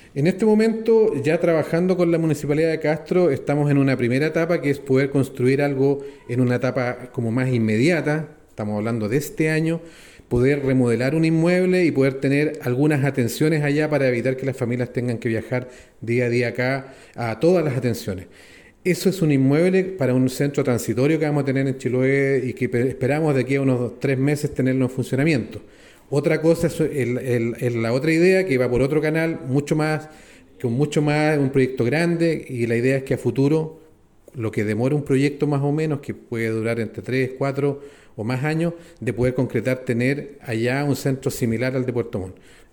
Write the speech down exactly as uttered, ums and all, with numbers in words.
En este momento, ya trabajando con la Municipalidad de Castro, estamos en una primera etapa que es poder construir algo en una etapa como más inmediata, estamos hablando de este año, poder remodelar un inmueble y poder tener algunas atenciones allá para evitar que las familias tengan que viajar día a día acá a todas las atenciones. Eso es un inmueble para un centro transitorio que vamos a tener en Chiloé y que esperamos de aquí a unos tres meses tenerlo en funcionamiento. Otra cosa es el- el- el- la otra idea que va por otro canal, mucho más, con mucho más, un proyecto grande, y la idea es que a futuro, lo que demora un proyecto más o menos, que puede durar entre tres cuatro o más años, de poder concretar tener allá un centro similar al de Puerto Montt.